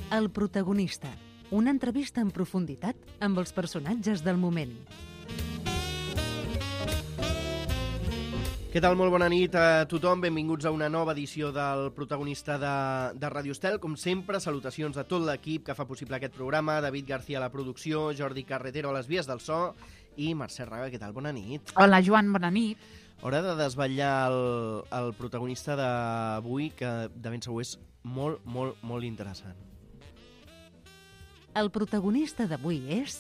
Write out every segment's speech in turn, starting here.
El protagonista. Una entrevista en profunditat amb els personatges del moment. Què tal? Molt bona nit a tothom. Benvinguts a una nova edició del Protagonista de Ràdio Estel. Com sempre, salutacions a tot l'equip que fa possible aquest programa. David García a la producció, Jordi Carretero a les vies del so i Mercè Raga. Què tal? Bona nit. Hola, Joan, bona nit. Hora de desvetllar el protagonista d'avui, que de ben segur és molt, molt, molt interessant. El protagonista d'avui és...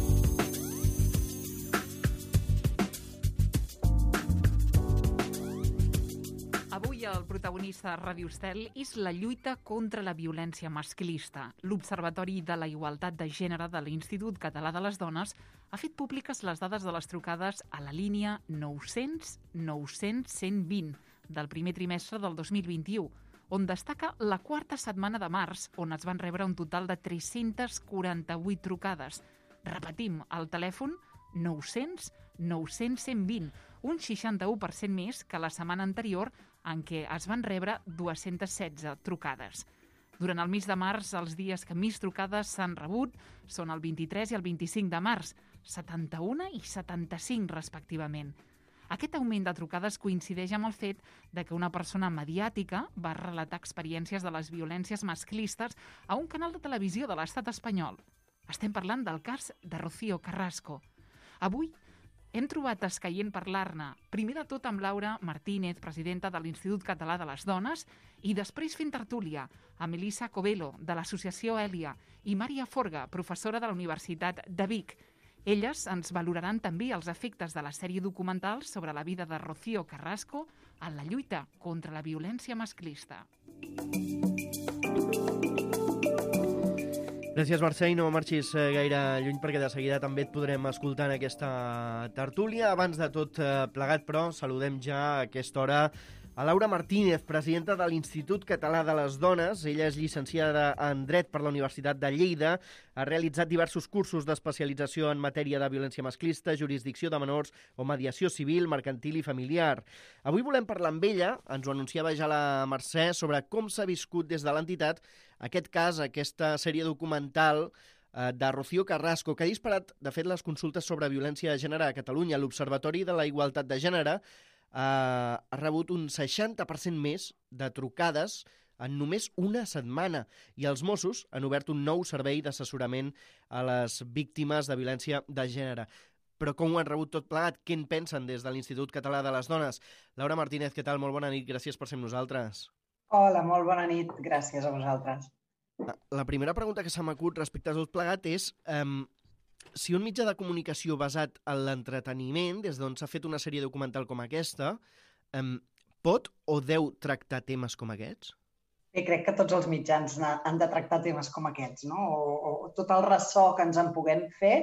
Avui el protagonista de Ràdio Estel és la lluita contra la violència masclista. L'Observatori de la Igualtat de Gènere de l'Institut Català de les Dones ha fet públiques les dades de les trucades a la línia 900 900 120 del primer trimestre del 2021, on destaca la quarta setmana de març, on es van rebre un total de 348 trucades. Repetim, el telèfon 900 900 120, un 61% més que la setmana anterior, en què es van rebre 216 trucades. Durant el mes de març, els dies que més trucades s'han rebut són el 23 i el 25 de març, 71 i 75 respectivament. Aquest augment de trucades coincideix amb el fet de que una persona mediàtica va relatar experiències de les violències masclistes a un canal de televisió de l'estat espanyol. Estem parlant del cas de Rocío Carrasco. Avui hem trobat escaient parlar-ne, primer de tot amb Laura Martínez, presidenta de l'Institut Català de les Dones, i després fent tertúlia amb Elisa Covelo, de l'associació Èlia, i Maria Forga, professora de la Universitat de Vic. Elles ens valoraran també els efectes de la sèrie documental sobre la vida de Rocío Carrasco en la lluita contra la violència masclista. Gràcies, Mercè, i no marxis gaire lluny perquè de seguida també et podrem escoltar en aquesta tertúlia. Abans de tot plegat, però, saludem ja a aquesta hora a Laura Martínez, presidenta de l'Institut Català de les Dones. Ella és llicenciada en Dret per la Universitat de Lleida, ha realitzat diversos cursos d'especialització en matèria de violència masclista, jurisdicció de menors o mediació civil, mercantil i familiar. Avui volem parlar amb ella, ens ho anunciava ja la Mercè, sobre com s'ha viscut des de l'entitat aquest cas, aquesta sèrie documental de Rocío Carrasco, que ha disparat, de fet, les consultes sobre violència de gènere a Catalunya. L'Observatori de la Igualtat de Gènere ha rebut un 60% més de trucades en només una setmana i els Mossos han obert un nou servei d'assessorament a les víctimes de violència de gènere. Però com ho han rebut tot plegat? Què en pensen des de l'Institut Català de les Dones? Laura Martínez, què tal? Molt bona nit, gràcies per ser amb nosaltres. Hola, molt bona nit, gràcies a vosaltres. La primera pregunta que se m'acut respecte a tot plegat és... si un mitjà de comunicació basat en l'entreteniment, des d'on s'ha fet una sèrie documental com aquesta, pot o deu tractar temes com aquests? Bé, crec que tots els mitjans han de tractar temes com aquests, no? O tot el ressò que ens en puguem fer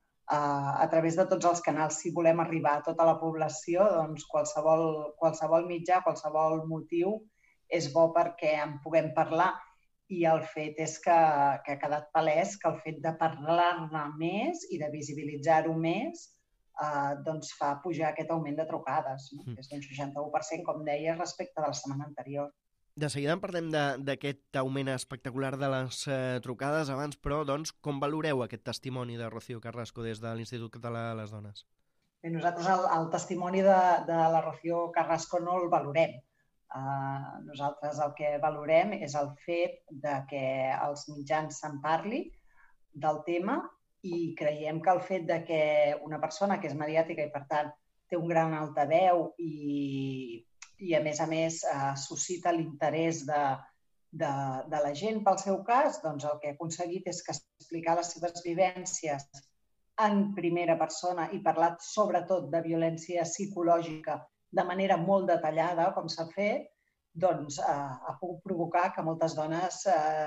a través de tots els canals. Si volem arribar a tota la població, doncs qualsevol mitjà, qualsevol motiu és bo perquè en puguem parlar. I el fet és que ha quedat palès que el fet de parlar-ne més i de visibilitzar-ho més doncs fa pujar aquest augment de trucades, no? És d'un 61%, com deia, respecte de la setmana anterior. De seguida en parlem d'aquest augment espectacular de les trucades. Abans, però, doncs, com valoreu aquest testimoni de Rocío Carrasco des de l'Institut Català de les Dones? Bé, nosaltres el testimoni de la Rocío Carrasco no el valorem. Nosaltres el que valorem és el fet de que els mitjans se'n parli del tema i creiem que el fet de que una persona que és mediàtica i, per tant, té un gran altaveu i a més, suscita l'interès de la gent pel seu cas, doncs el que ha aconseguit és que explicar les seves vivències en primera persona i parlar sobretot de violència psicològica de manera molt detallada, com s'ha fet, doncs ha pogut provocar que moltes dones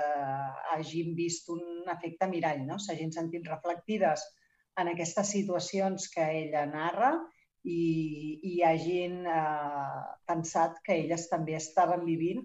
hagin vist un efecte mirall, no? S'hagin sentit reflectides en aquestes situacions que ella narra i hagin pensat que elles també estaven vivint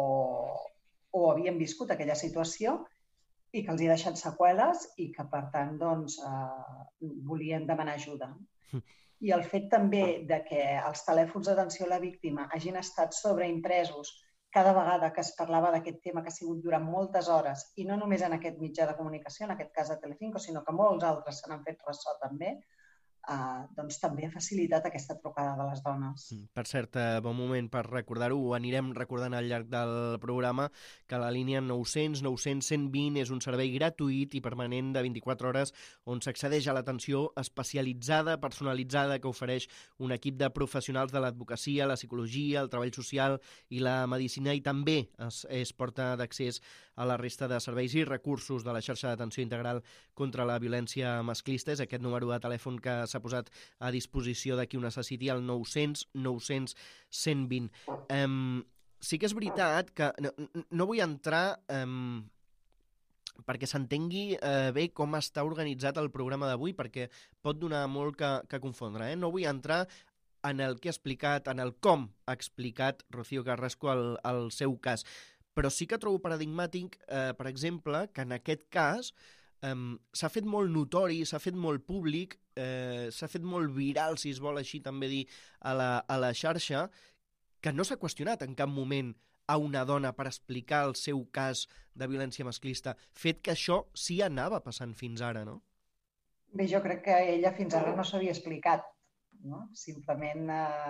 o havien viscut aquella situació i que els hi ha deixat seqüeles i que, per tant, doncs, volien demanar ajuda. I el fet també de que els telèfons d'atenció a la víctima hagin estat sobreimpresos cada vegada que es parlava d'aquest tema, que ha sigut durant moltes hores, i no només en aquest mitjà de comunicació, en aquest cas de Telecinco, sinó que molts altres se n'han fet ressò també, doncs també ha facilitat aquesta trucada de les dones. Per cert, bon moment per recordar-ho, ho anirem recordant al llarg del programa, que la línia 900 900 120 és un servei gratuït i permanent de 24 hores on s'accedeix a l'atenció especialitzada, personalitzada, que ofereix un equip de professionals de l'advocacia, la psicologia, el treball social i la medicina, i també és porta d'accés a la resta de serveis i recursos de la xarxa d'atenció integral contra la violència masclista. És aquest número de telèfon que s'ha posat a disposició de qui ho necessiti, el 900 900 120. Sí que és veritat que no vull entrar perquè s'entengui bé com està organitzat el programa d'avui, perquè pot donar molt que confondre. No vull entrar en el que ha explicat, en el com ha explicat Rocío Carrasco el seu cas. Però sí que trobo paradigmàtic, per exemple, que en aquest cas s'ha fet molt notori, s'ha fet molt públic, s'ha fet molt viral, si es vol així també dir, a la xarxa, que no s'ha qüestionat en cap moment a una dona per explicar el seu cas de violència masclista, fet que això sí anava passant fins ara, no? Bé, jo crec que ella fins ara no s'havia explicat, no? Simplement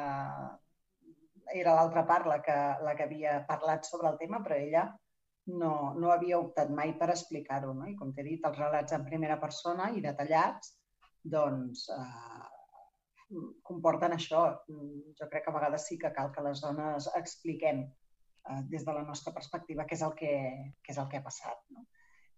era l'altra part la que havia parlat sobre el tema, però ella no havia optat mai per explicar-ho, no? I com t'he dit, els relats en primera persona i detallats, doncs comporten això. Jo crec que a vegades sí que cal que les dones expliquem des de la nostra perspectiva què és el que ha passat, no?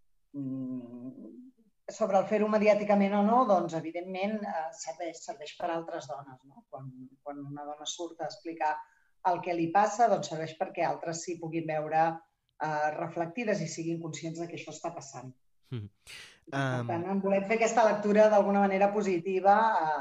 Sobre el fer-ho mediàticament o no, doncs evidentment serveix per a altres dones, no? Quan una dona surt a explicar el que li passa, doncs serveix perquè altres s'hi puguin veure reflectides i siguin conscients de que això està passant. Per tant, volem fer aquesta lectura d'alguna manera positiva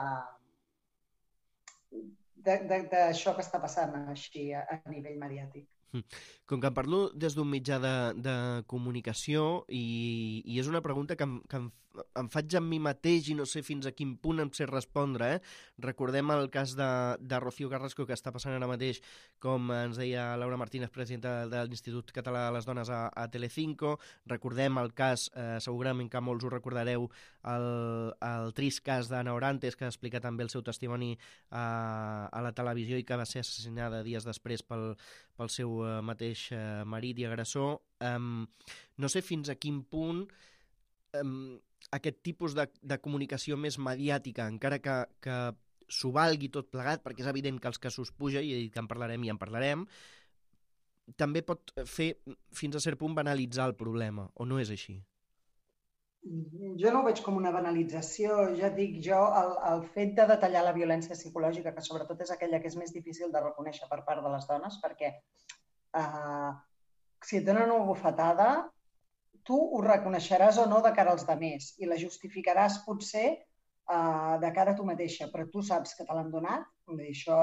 d'això que està passant així a nivell mediàtic. Com que em parlo des d'un mitjà de comunicació i és una pregunta que em faig a mi mateix i no sé fins a quin punt em sé respondre. Recordem el cas de Rocío Carrasco, que està passant ara mateix, com ens deia Laura Martínez, presidenta de l'Institut Català de les Dones a Telecinco. Recordem el cas, segurament que molts ho recordareu, el trist cas d'Ana Orantes, que explica també el seu testimoni a la televisió i que va ser assassinada dies després pel seu mateix marit i agressor. No sé fins a quin punt aquest tipus de comunicació més mediàtica, encara que s'ho valgui tot plegat, perquè és evident que els casos puja, i he dit que en parlarem i en parlarem, també pot fer fins a cert punt banalitzar el problema, o no és així? Jo no ho veig com una banalització. Ja et dic, el fet de detallar la violència psicològica, que sobretot és aquella que és més difícil de reconèixer per part de les dones, perquè si et donen una bufetada, tu ho reconeixeràs o no de cara als altres i la justificaràs potser de cara a tu mateixa, però tu saps que te l'han donat. Això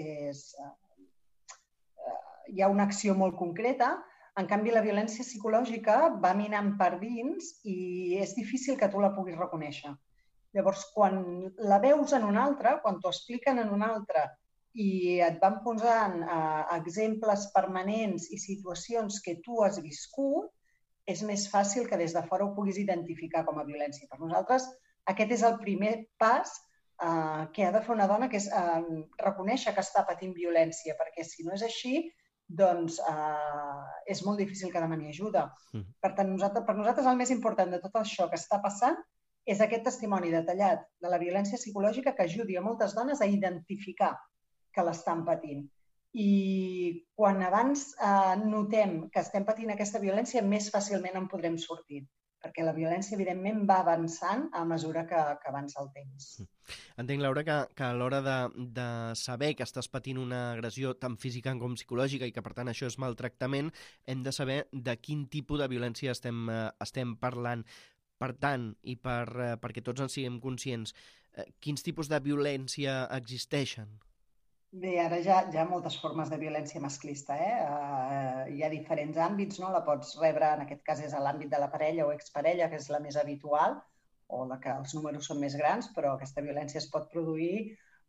hi ha una acció molt concreta. En canvi, la violència psicològica va minant per dins i és difícil que tu la puguis reconèixer. Llavors, quan la veus en un altre, quan t'ho expliquen en un altre i et van posant exemples permanents i situacions que tu has viscut, és més fàcil que des de fora ho puguis identificar com a violència. Per nosaltres, aquest és el primer pas que ha de fer una dona, que és reconèixer que està patint violència, perquè si no és així, doncs és molt difícil que demani ajuda. Per tant, per nosaltres el més important de tot això que està passant és aquest testimoni detallat de la violència psicològica que ajudi a moltes dones a identificar que l'estan patint. I quan abans notem que estem patint aquesta violència, més fàcilment en podrem sortir, perquè la violència, evidentment, va avançant a mesura que avança el temps. Entenc, Laura, que a l'hora de saber que estàs patint una agressió tant física com psicològica i que, per tant, això és maltractament, hem de saber de quin tipus de violència estem parlant. Per tant, i perquè tots en siguem conscients, quins tipus de violència existeixen? Bé, ara ja hi ha moltes formes de violència masclista. Hi ha diferents àmbits, no? La pots rebre, en aquest cas és l'àmbit de la parella o exparella, que és la més habitual, o la que els números són més grans, però aquesta violència es pot produir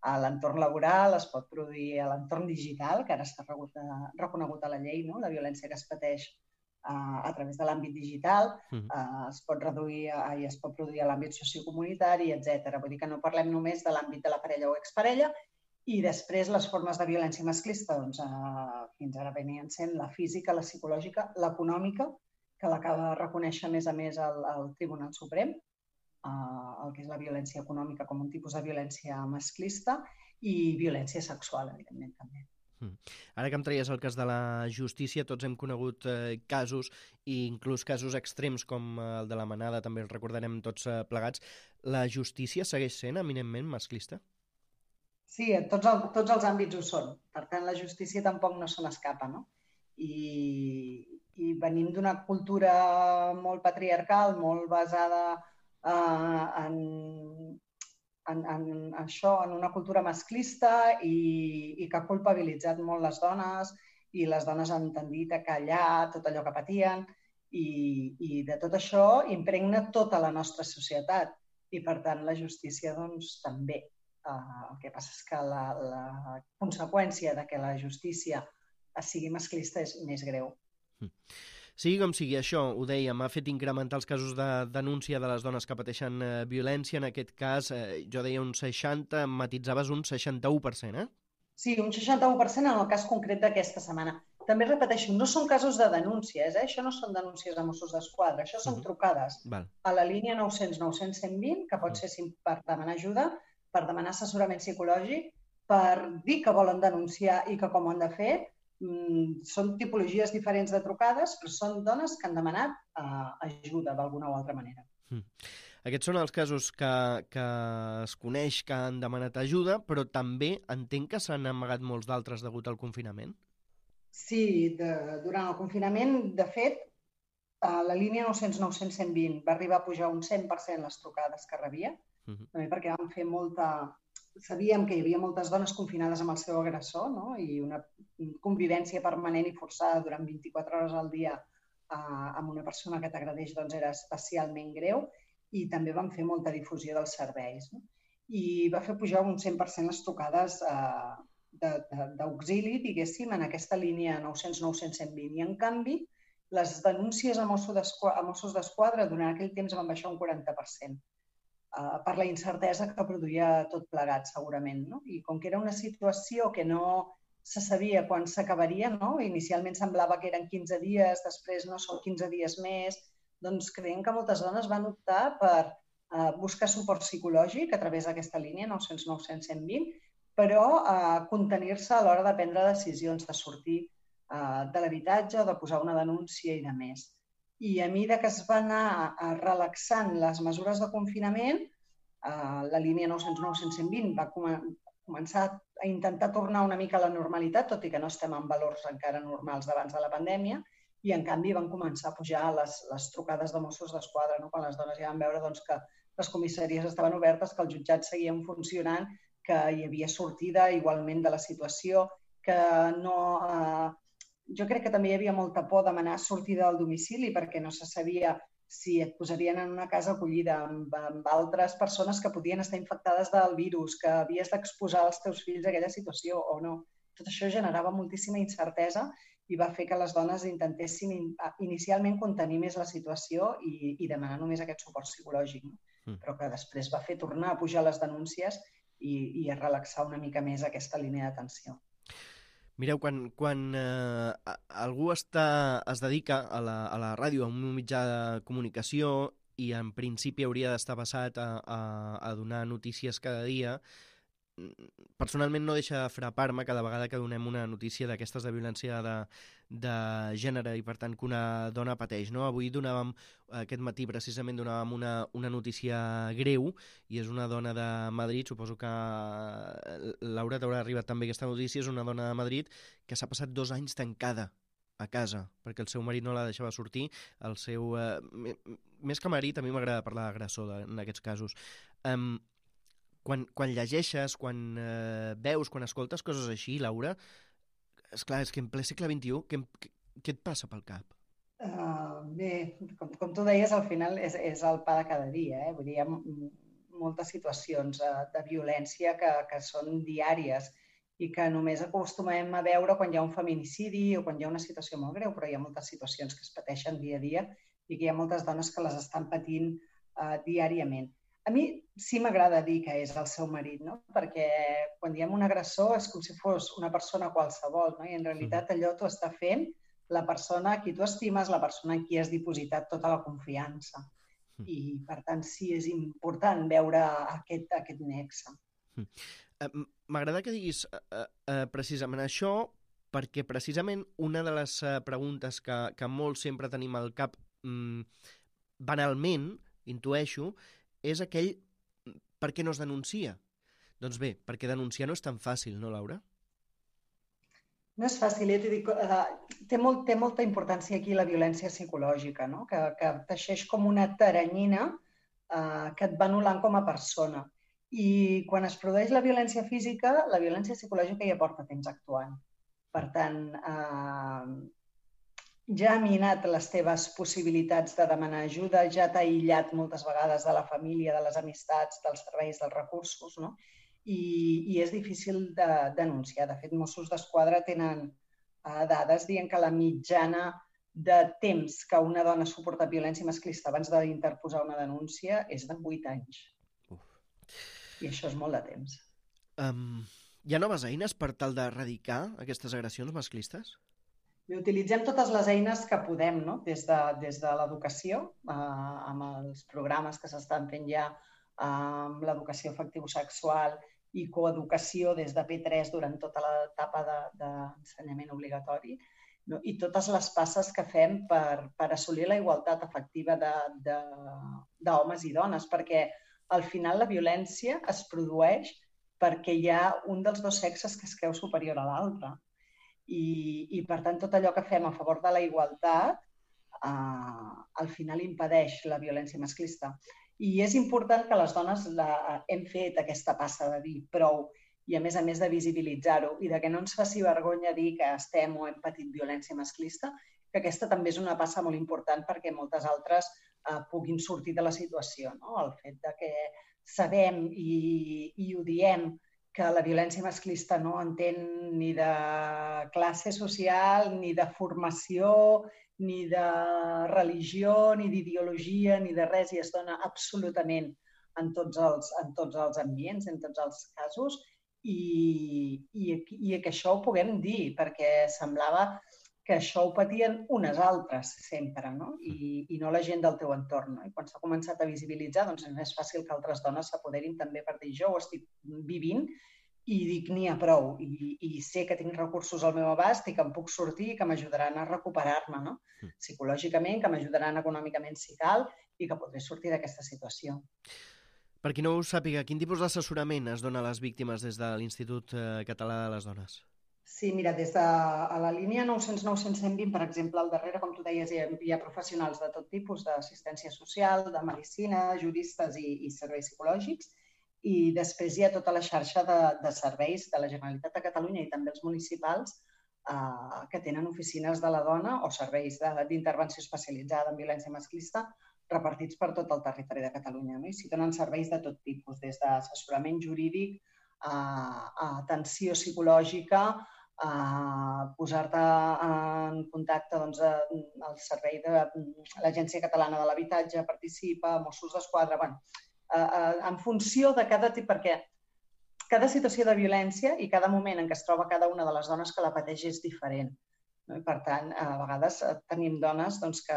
a l'entorn laboral, es pot produir a l'entorn digital, que ara està reconegut a la llei, no? La violència que es pateix a través de l'àmbit digital, es pot produir a l'àmbit sociocomunitari, etc. Vull dir que no parlem només de l'àmbit de la parella o exparella, i després les formes de violència masclista, doncs, fins ara venien sent la física, la psicològica, l'econòmica, que l'acaba de reconèixer, a més, el Tribunal Suprem, el que és la violència econòmica com un tipus de violència masclista, i violència sexual, evidentment, també. Ara que em traies el cas de la justícia, tots hem conegut casos, i inclús casos extrems com el de la Manada, també el recordarem tots plegats. La justícia segueix sent eminentment masclista? Sí, tots els àmbits ho són. Per tant, la justícia tampoc no se n'escapa, no? I venim d'una cultura molt patriarcal, molt basada en una cultura masclista i que ha culpabilitzat molt les dones, i les dones han tendit a callar tot allò que patien, i de tot això impregna tota la nostra societat, i per tant la justícia doncs també. El que passa és que la conseqüència de que la justícia sigui masclista és més greu. Sigui com sigui, això, ho dèiem, ha fet incrementar els casos de denúncia de les dones que pateixen violència. En aquest cas, jo deia un 60, matissaves un 61%, eh? Sí, un 61% en el cas concret d'aquesta setmana. També repeteixo, no són casos de denúncies, Això no són denúncies de Mossos d'Esquadra, això són trucades a la línia 900 900 120, que pot ser per demanar ajuda, per demanar assessorament psicològic, per dir que volen denunciar i que com ho han de fer. Són tipologies diferents de trucades, però són dones que han demanat ajuda d'alguna o altra manera. Aquests són els casos que es coneix que han demanat ajuda, però també entenc que s'han amagat molts d'altres degut al confinament? Sí, durant el confinament, de fet, la línia 900 900 120 va arribar a pujar un 100% les trucades que rebia, també perquè vam fer sabíem que hi havia moltes dones confinades amb el seu agressor, no? I una convivència permanent i forçada durant 24 hores al dia amb una persona que t'agredeix doncs era especialment greu, i també vam fer molta difusió dels serveis, no? I va fer pujar un 100% les trucades d'auxili, diguéssim, en aquesta línia 900 900 120. I en canvi, les denúncies a Mossos d'Esquadra durant aquell temps van baixar un 40%. Per la incertesa que produïa tot plegat, segurament, no? I com que era una situació que no se sabia quan s'acabaria, no? Inicialment semblava que eren 15 dies, després no són 15 dies més, doncs creiem que moltes dones van optar per buscar suport psicològic a través d'aquesta línia 900 900 120, però contenir-se a l'hora de prendre decisions, de sortir de l'habitatge, de posar una denúncia i de més. I a mesura que es van anar relaxant les mesures de confinament, la línia 900 900 120 va començar a intentar tornar una mica a la normalitat, tot i que no estem en valors encara normals d'abans de la pandèmia, i en canvi van començar a pujar les trucades de Mossos d'Esquadra, quan les dones ja van veure que les comissaries estaven obertes, que els jutjats seguien funcionant, que hi havia sortida igualment de la situació, que no... Jo crec que també hi havia molta por de demanar sortida del domicili perquè no se sabia si et posarien en una casa acollida amb altres persones que podien estar infectades del virus, que havies d'exposar els teus fills a aquella situació o no. Tot això generava moltíssima incertesa i va fer que les dones intentessin inicialment contenir més la situació i demanar només aquest suport psicològic, però que després va fer tornar a pujar les denúncies i a relaxar una mica més aquesta línia d'atenció. Mireu, quan algú es dedica a la ràdio, a un mitjà de comunicació, i en principi hauria d'estar passat a donar notícies cada dia, personalment no deixa de frapar-me cada vegada que donem una notícia d'aquestes de violència de gènere i per tant que una dona pateix, no? Avui aquest matí precisament donàvem una notícia greu i és una dona de Madrid, suposo que Laura t'haurà arribat també aquesta notícia, és una dona de Madrid que s'ha passat 2 anys tancada a casa perquè el seu marit no la deixava sortir, el seu... més que marit, a mi m'agrada parlar d'agressor en aquests casos. Quan llegeixes, quan veus, quan escoltes coses així, Laura, esclar, és que en ple segle XXI, què et passa pel cap? Bé, com tu deies, al final és el pa de cada dia. Vull dir, hi ha moltes situacions de violència que són diàries i que només acostumem a veure quan hi ha un feminicidi o quan hi ha una situació molt greu, però hi ha moltes situacions que es pateixen dia a dia i que hi ha moltes dones que les estan patint diàriament. A mi sí m'agrada dir que és el seu marit, no? Perquè quan diem un agressor és com si fos una persona qualsevol, no? I en realitat allò t'ho està fent la persona a qui tu estimes, la persona en qui has dipositat tota la confiança. I, per tant, sí, és important veure aquest nexe. M'agrada que diguis precisament això, perquè precisament una de les preguntes que molts sempre tenim al cap banalment, intueixo, és aquell per què no es denuncia? Doncs bé, perquè denunciar no és tan fàcil, no, Laura? No és fàcil, ja t'ho dic, té molta importància aquí la violència psicològica, no? Que teixeix com una teranyina que et va anul·lant com a persona. I quan es produeix la violència física, la violència psicològica ja porta temps actuant. Per tant, ja ha minat les teves possibilitats de demanar ajuda, ja t'ha aïllat moltes vegades de la família, de les amistats, dels serveis, dels recursos, no? I és difícil de denunciar. De fet, Mossos d'Esquadra tenen dades dient que la mitjana de temps que una dona suporta violència masclista abans d'interposar una denúncia és de 8 anys. I això és molt de temps. Hi ha noves eines per tal d'erradicar aquestes agressions masclistes? I utilitzem totes les eines que podem, no? Des de l'educació, amb els programes que s'estan fent ja amb l'educació afectivosexual i coeducació des de P3 durant tota l'etapa d'ensenyament obligatori, no? I totes les passes que fem per assolir la igualtat efectiva d'homes i dones, perquè al final la violència es produeix perquè hi ha un dels dos sexes que es creu superior a l'altre. I per tant, tot allò que fem a favor de la igualtat al final impedeix la violència masclista. I és important que les dones hem fet aquesta passa de dir prou i, a més de visibilitzar-ho i de que no ens faci vergonya dir que estem o hem patit violència masclista, que aquesta també és una passa molt important perquè moltes altres puguin sortir de la situació. No? El fet de que sabem i ho diem que la violència masclista no entén ni de classe social, ni de formació, ni de religió, ni d'ideologia, ni de res, i es dona absolutament en tots els ambients, en tots els casos, i que això ho puguem dir, perquè semblava que això ho patien unes altres sempre, no? I no la gent del teu entorn. No? I quan s'ha començat a visibilitzar, doncs és més fàcil que altres dones s'apoderin també per dir jo ho estic vivint i dic n'hi ha prou. I sé que tinc recursos al meu abast i que em puc sortir i que m'ajudaran a recuperar-me, no? Psicològicament, que m'ajudaran econòmicament si cal i que podré sortir d'aquesta situació. Per qui no ho sàpiga, quin tipus d'assessorament es dona a les víctimes des de l'Institut Català de les Dones? Sí, mira, des de la línia 900-920, per exemple, al darrere, com tu deies, hi ha professionals de tot tipus, d'assistència social, de medicina, juristes i serveis psicològics, i després hi ha tota la xarxa de serveis de la Generalitat de Catalunya i també els municipals que tenen oficines de la dona o serveis d'intervenció especialitzada en violència masclista repartits per tot el territori de Catalunya. No? I s'hi donen serveis de tot tipus, des d'assessorament jurídic a atenció psicològica, a posar-te en contacte al servei de l'Agència Catalana de l'Habitatge, Participa, Mossos d'Esquadra, en funció de cada tipus, perquè cada situació de violència i cada moment en què es troba cada una de les dones que la pateix és diferent. No? I per tant, a vegades tenim dones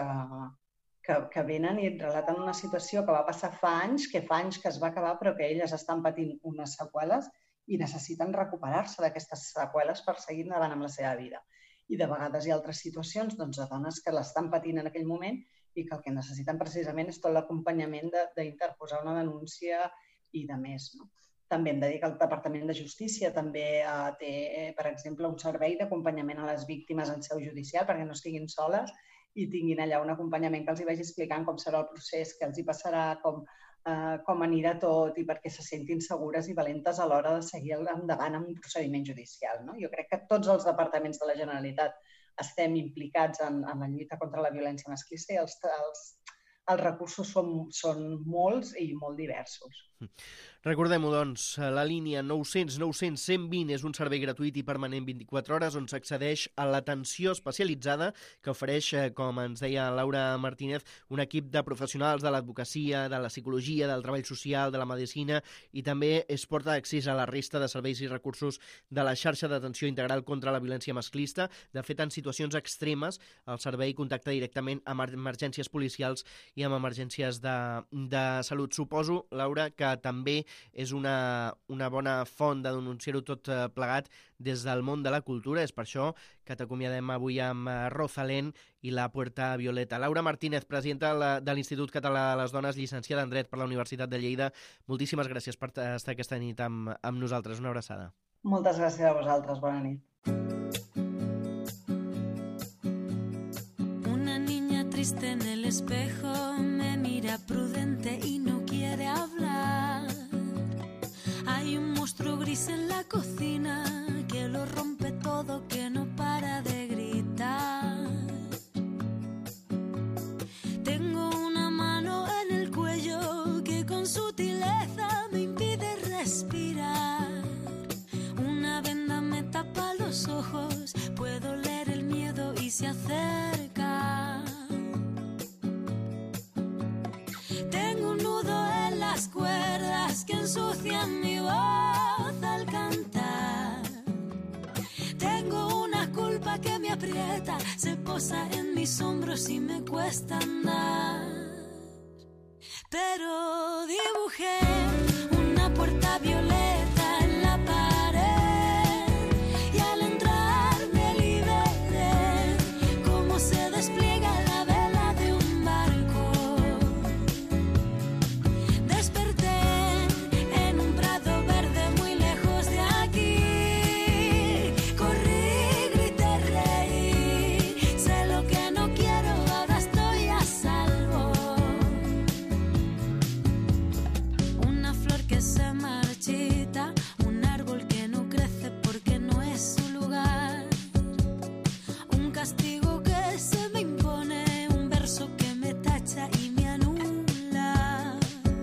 que venen i et relaten una situació que va passar fa anys que es va acabar, però que elles estan patint unes seqüeles i necessiten recuperar-se d'aquestes seqüeles per seguir endavant amb la seva vida. I de vegades hi ha altres situacions de dones que l'estan patint en aquell moment i que el que necessiten precisament és tot l'acompanyament d'interposar una denúncia i de més. No? També hem de dir que el Departament de Justícia també té, per exemple, un servei d'acompanyament a les víctimes en seu judicial perquè no estiguin soles i tinguin allà un acompanyament que els hi vagi explicant com serà el procés, què els hi passarà, com anirà tot i perquè se sentin segures i valentes a l'hora de seguir endavant amb un procediment judicial. No? Jo crec que tots els departaments de la Generalitat estem implicats en la lluita contra la violència masclista i els recursos són molts i molt diversos. Recordem-ho, doncs, la línia 900 900 120 és un servei gratuït i permanent 24 hores on s'accedeix a l'atenció especialitzada que ofereix, com ens deia Laura Martínez, un equip de professionals de l'advocacia, de la psicologia, del treball social, de la medicina i també es porta accés a la resta de serveis i recursos de la xarxa d'atenció integral contra la violència masclista. De fet, en situacions extremes, el servei contacta directament amb emergències policials i amb emergències de salut. Suposo, Laura, que també és una bona font de denunciar-ho tot plegat des del món de la cultura. És per això que t'acomiadem avui amb Rosalén i la Puerta Violeta. Laura Martínez, presidenta de l'Institut Català de les Dones, llicenciada en Dret per la Universitat de Lleida, moltíssimes gràcies per estar aquesta nit amb nosaltres. Una abraçada. Moltes gràcies a vosaltres. Bona nit. Una niña triste en el espejo me mira prudente y no quiere hablar. Hay un monstruo gris en la cocina que lo rompe todo, que no para de gritar. Tengo una mano en el cuello que con sutileza me impide respirar. Una venda me tapa los ojos, puedo leer el miedo y se acerca. Tengo un nudo en las cuerdas que ensucian mi voz al cantar. Tengo una culpa que me aprieta, se posa en mis hombros y me cuesta andar. Pero dibujé una puerta violeta en la pared y al entrar me liberé, como se despliega la vela de un barco. Desperté en un prado verde muy lejos de aquí. Corrí, grité, reí. Sé lo que no quiero, ahora estoy a salvo. Una flor que se marchita, un árbol que no crece porque no es su lugar. Un castigo que se me impone, un verso que me tacha y me anula.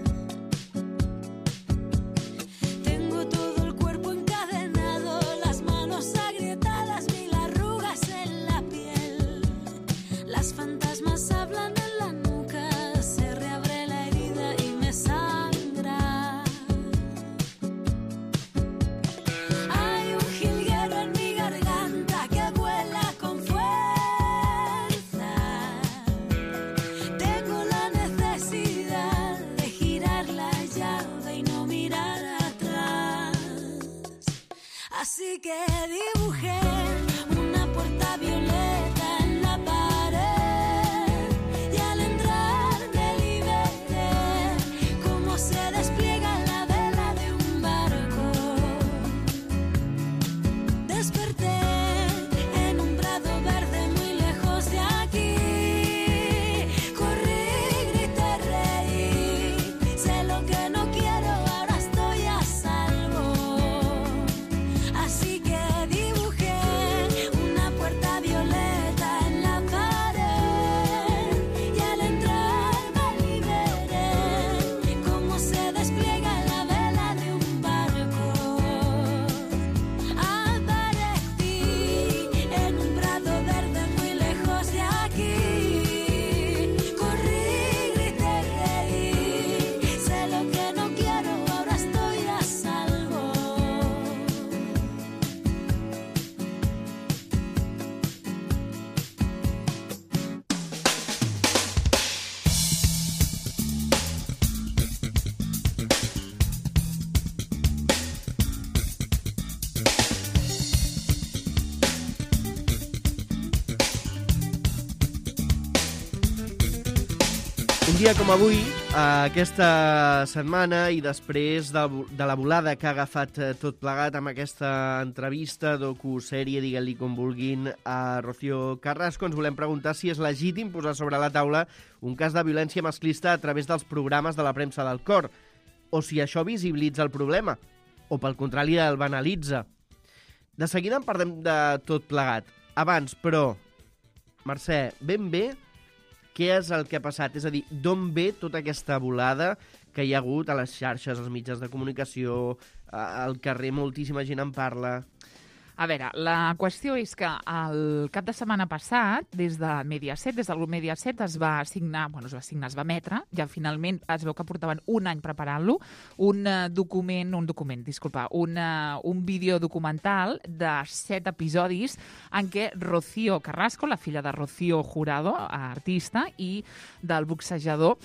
Tengo todo el cuerpo encadenado, las manos agrietadas, mil arrugas en la piel. Las fantasmas hablan en la nuca, se reabre la herida y me sangra. Hay un jilguero en mi garganta que vuela con fuerza. Tengo la necesidad de girar la llave y no mirar atrás. Así que dibujé una puerta violeta en la pared y al entrar me liberé, como se despliega la vela de un barco. Desperté en un prado verde muy lejos de aquí. Corrí, grité, reí. Sé lo que no quiero, ahora estoy a salvo. Así que dibujé una puerta violeta en la pared y al entrar me liberé, como se despliega la vela de un barco. Aparecí en un prado verde muy lejos de aquí. Corrí, grité, reí. Sé lo que no quiero, ahora estoy a salvo. Un dia com avui, aquesta setmana i després de la volada que ha agafat tot plegat amb aquesta entrevista, docu-sèrie, digue-li com vulguin, a Rocío Carrasco, ens volem preguntar si és legítim posar sobre la taula un cas de violència masclista a través dels programes de la premsa del cor, o si això visibilitza el problema, o pel contrari el banalitza. De seguida en parlem de tot plegat. Abans, però, Mercè, ben bé, què és el que ha passat? És a dir, d'on ve tota aquesta volada que hi ha hagut a les xarxes, als mitjans de comunicació, al carrer moltíssima gent en parla? A veure, la qüestió és que el cap de setmana passat, des de Mediaset, des del grup Mediaset, es va emetre, ja finalment es veu que portaven un any preparant-lo, un vídeo documental de 7 episodis en què Rocío Carrasco, la filla de Rocío Jurado, artista, i del boxejador,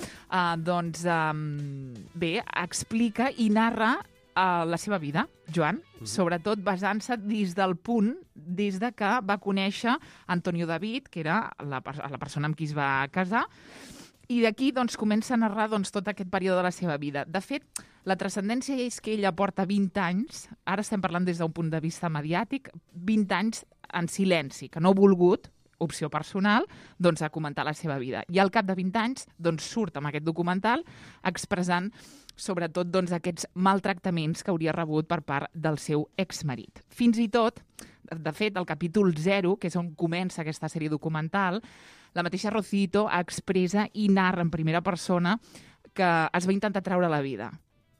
explica i narra la seva vida, Joan, sobretot basant-se des de que va conèixer Antonio David, que era la persona amb qui es va casar, i d'aquí comença a narrar tot aquest període de la seva vida. De fet, la transcendència és que ella porta 20 anys, ara estem parlant des d'un punt de vista mediàtic, 20 anys en silenci, que no ha volgut, opció personal, a comentar la seva vida. I al cap de 20 anys surt amb aquest documental expressant sobretot aquests maltractaments que hauria rebut per part del seu exmarit. Fins i tot, de fet, el capítol 0, que és on comença aquesta sèrie documental, la mateixa Rocito expressa i narra en primera persona que es va intentar treure la vida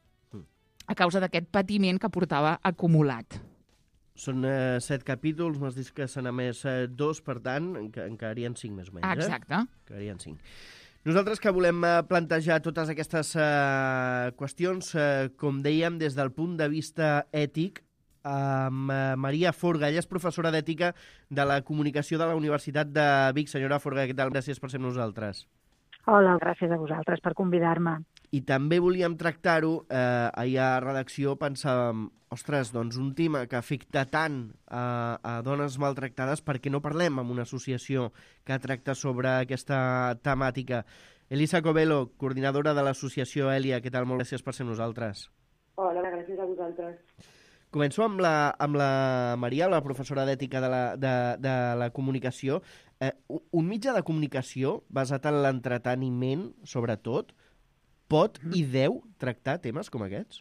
a causa d'aquest patiment que portava acumulat. Són 7 capítols, m'has dit que se n'ha més 2, per tant, en quedarien 5 més o menys. Exacte. Quedarien 5. Nosaltres que volem plantejar totes aquestes qüestions, com dèiem, des del punt de vista ètic, amb Maria Forga. Ella és professora d'ètica de la comunicació de la Universitat de Vic. Senyora Forga, què tal? Gràcies per ser amb nosaltres. Hola, gràcies a vosaltres per convidar-me. I també volíem tractar-ho, ahir a redacció pensàvem, ostres, doncs un tema que afecta tant a dones maltractades, per què no parlem amb una associació que tracta sobre aquesta temàtica? Elisa Covelo, coordinadora de l'associació Èlia, què tal? Molt gràcies per ser amb nosaltres. Hola, gràcies a vosaltres. Començo amb la Maria, la professora d'ètica de la comunicació. Un mitjà de comunicació basat en l'entreteniment, sobretot, pot i deu tractar temes com aquests?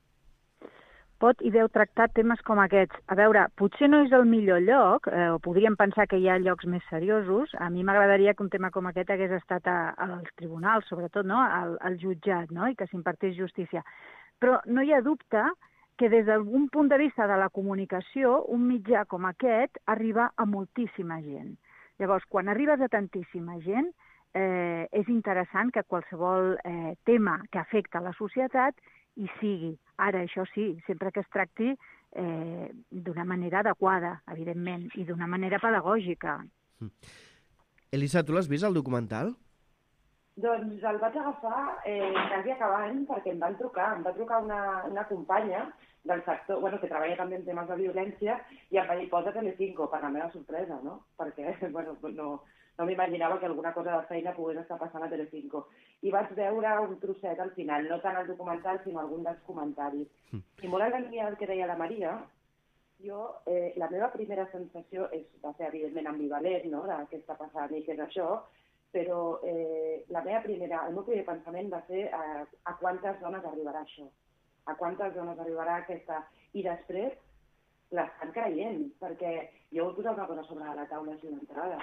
Pot i deu tractar temes com aquests. A veure, potser no és el millor lloc, o podríem pensar que hi ha llocs més seriosos. A mi m'agradaria que un tema com aquest hagués estat als tribunals, sobretot, no? al jutjat, no? I que s'impartís justícia. Però no hi ha dubte que des d'algun punt de vista de la comunicació, un mitjà com aquest arriba a moltíssima gent. Llavors, quan arribes a tantíssima gent, és interessant que qualsevol tema que afecta la societat hi sigui. Ara, això sí, sempre que es tracti d'una manera adequada, evidentment, i d'una manera pedagògica. Elisa, tu l'has vist, el documental? Doncs el vaig agafar quasi acabant perquè em va trucar una companya del sector, que treballa també en temes de violència, i em va dir, posa Telecinco, per la meva sorpresa, no? Perquè, no m'imaginava que alguna cosa de feina pogués estar passant a Telecinco. I vaig veure un trosset al final, no tant el documental, sinó algun dels comentaris. I molt a la línia del que deia la Maria, la meva primera sensació va ser evidentment ambivalent, no?, de què està passant i què és això, però el meu primer pensament va ser a quantes dones arribarà això? A quantes dones arribarà aquesta... I després l'estan creient, perquè jo vull posar una cosa sobre la taula així d'entrada.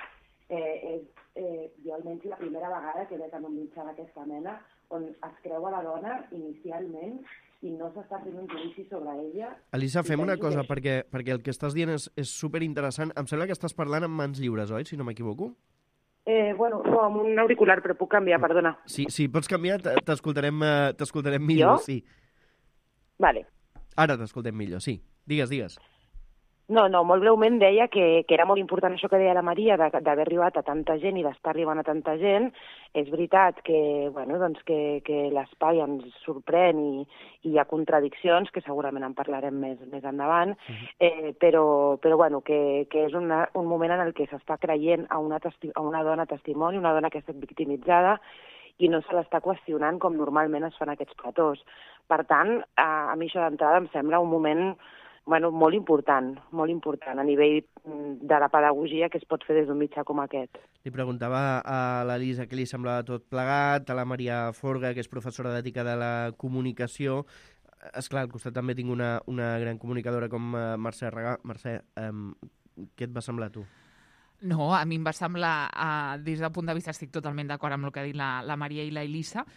Jo almenys la primera vegada que veig en un mitjà d'aquesta mena on es creu a la dona inicialment i no s'està fent un judici sobre ella. Elisa, fem una cosa, perquè el que estàs dient és superinteressant. Em sembla que estàs parlant amb mans lliures, oi? Si no m'equivoco. No, amb un auricular, però puc canviar, perdona. Sí, pots canviar, t'escoltarem millor, jo? Sí. Vale. Ara t'escoltem millor, sí. Digues. No, molt breument deia que era molt important això que deia la Maria, d'haver arribat a tanta gent i d'estar arribant a tanta gent. És veritat que l'espai ens sorprèn i hi ha contradiccions, que segurament en parlarem més endavant, però que és un moment en el que s'està creient a una dona testimoni, una dona que ha estat victimitzada, i no se l'està qüestionant com normalment es fan aquests platós. Per tant, a mi això d'entrada em sembla un moment molt important a nivell de la pedagogia que es pot fer des d'un mitjà com aquest. Li preguntava a l'Elisa què li semblava tot plegat, a la Maria Forga, que és professora d'ètica de la comunicació. Esclar, al costat també tinc una gran comunicadora com Mercè Regà. Mercè, què et va semblar a tu? No, a mi em va semblar, des del punt de vista, estic totalment d'acord amb el que ha dit la Maria i la Elisa,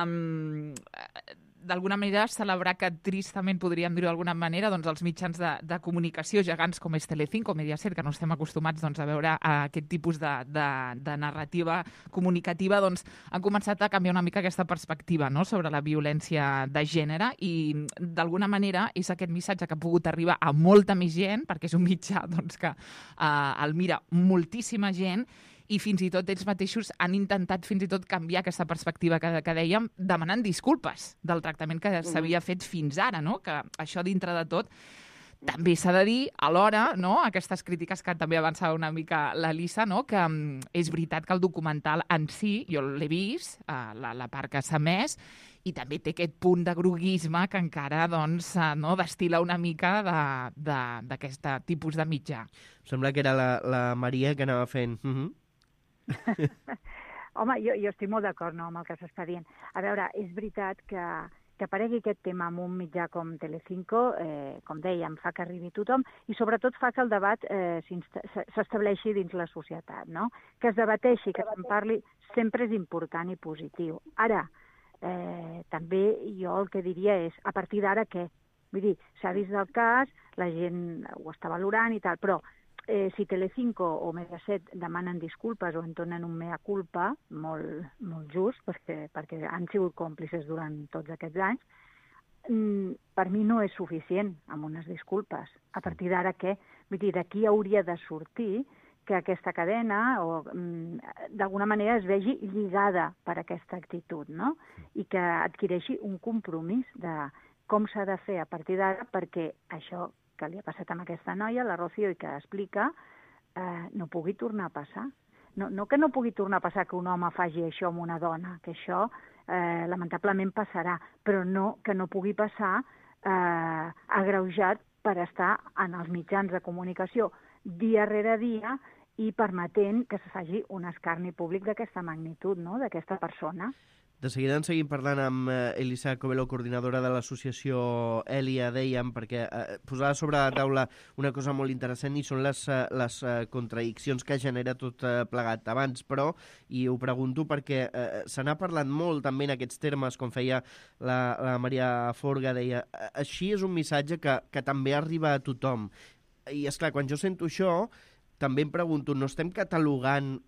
d'alguna manera celebrar que tristament, podríem dir-ho d'alguna manera, doncs els mitjans de comunicació gegants com és Telecinco, Mediaset, que no estem acostumats doncs, a veure aquest tipus de narrativa comunicativa, doncs han començat a canviar una mica aquesta perspectiva, no?, sobre la violència de gènere, i d'alguna manera és aquest missatge que ha pogut arribar a molta més gent, perquè és un mitjà doncs, que el mira moltíssima gent, i fins i tot ells mateixos han intentat fins i tot canviar aquesta perspectiva que dèiem, demanant disculpes del tractament que s'havia fet fins ara, no? Que això dintre de tot també s'ha de dir, alhora, no?, aquestes crítiques que també avançava una mica l'Elisa, no?, que és veritat que el documental en si, jo l'he vist, la part que s'ha emès, i també té aquest punt de groguisme que encara doncs, no, destila una mica d'aquest tipus de mitjà. Sembla que era la Maria que anava fent... Home, jo estic molt d'acord, no, amb el que s'està dient. A veure, és veritat que aparegui aquest tema en un mitjà com Telecinco, com dèiem, fa que arribi tothom i sobretot fa que el debat s'estableixi dins la societat, no? Que es debateixi, que se'n parli, sempre és important i positiu. Ara, també jo el que diria és, a partir d'ara què? Vull dir, s'ha vist el cas, la gent ho està valorant i tal, però si Telecinco o Mediaset demanen disculpes o entonen un mea culpa, molt just, perquè han sigut còmplices durant tots aquests anys, per mi no és suficient amb unes disculpes. A partir d'ara què? Vull dir, d'aquí hauria de sortir que aquesta cadena d'alguna manera es vegi lligada per aquesta actitud, no? I que adquireixi un compromís de com s'ha de fer a partir d'ara perquè això que li ha passat amb aquesta noia, la Rocío, i que explica, no pugui tornar a passar. No que no pugui tornar a passar que un home faci això amb una dona, que això lamentablement passarà, però no que no pugui passar agreujat per estar en els mitjans de comunicació dia rere dia i permetent que se faci un escarni públic d'aquesta magnitud, no?, d'aquesta persona. De seguida en seguim parlant amb Elisa Covelo, coordinadora de l'associació Èlia, dèiem, perquè posava sobre la taula una cosa molt interessant i són les contradiccions que genera tot plegat abans, però, i ho pregunto perquè se n'ha parlat molt també en aquests termes, com feia la Maria Forga, deia, així és un missatge que també arriba a tothom. I, esclar, quan jo sento això, també em pregunto, no estem catalogant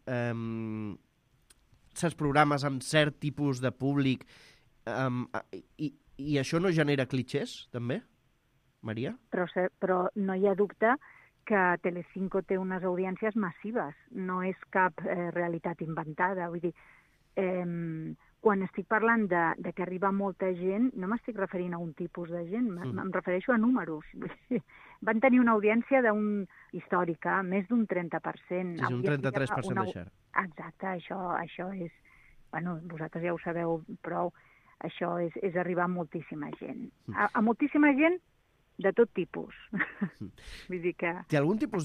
certs programes amb cert tipus de públic i això no genera clichés, també, Maria? Però no hi ha dubte que Telecinco té unes audiències massives, no és cap realitat inventada. Vull dir, quan estic parlant de que arriba molta gent, no m'estic referint a un tipus de gent, em refereixo a números. Van tenir una audiència històrica, més d'un 30%. És un 33% de share. Exacte, això és... Bueno, vosaltres ja ho sabeu prou, això és arribar a moltíssima gent. A moltíssima gent de tot tipus. Vull dir que... Té algun tipus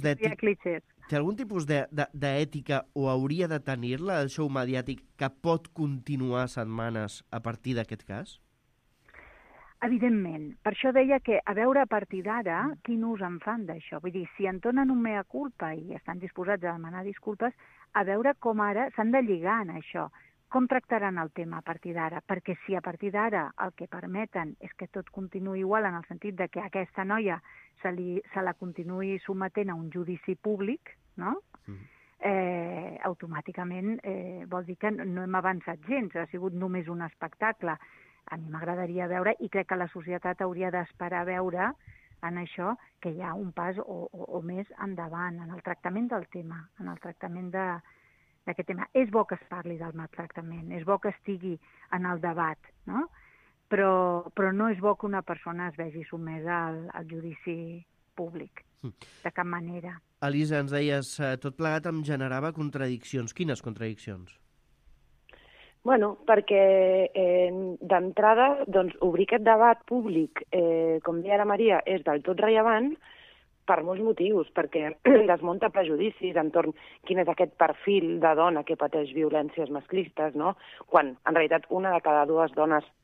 d'ètica o hauria de tenir-la, el show mediàtic, que pot continuar setmanes a partir d'aquest cas? Evidentment. Per això deia que, a veure, a partir d'ara, quin ús en fan d'això? Vull dir, si entonen un mea culpa i estan disposats a demanar disculpes, a veure com ara s'han de lligar en això. Com tractaran el tema a partir d'ara? Perquè si a partir d'ara el que permeten és que tot continuï igual en el sentit de que aquesta noia se la continuï sometent a un judici públic, no? Automàticament vol dir que no hem avançat gens, ha sigut només un espectacle. A mi m'agradaria veure, i crec que la societat hauria d'esperar a veure en això, que hi ha un pas o més endavant en el tractament del tema, en el tractament d'aquest tema. És bo que es parli del maltractament, és bo que estigui en el debat, no? Però no és bo que una persona es vegi sotmesa al judici públic, de cap manera. Elisa, ens deies, tot plegat em generava contradiccions. Quines contradiccions? Bueno, perquè d'entrada doncs, obrir aquest debat públic, com deia la Maria, és del tot rellevant per molts motius, perquè desmunta prejudicis entorn quin és aquest perfil de dona que pateix violències masclistes, no? Quan en realitat una de cada dues dones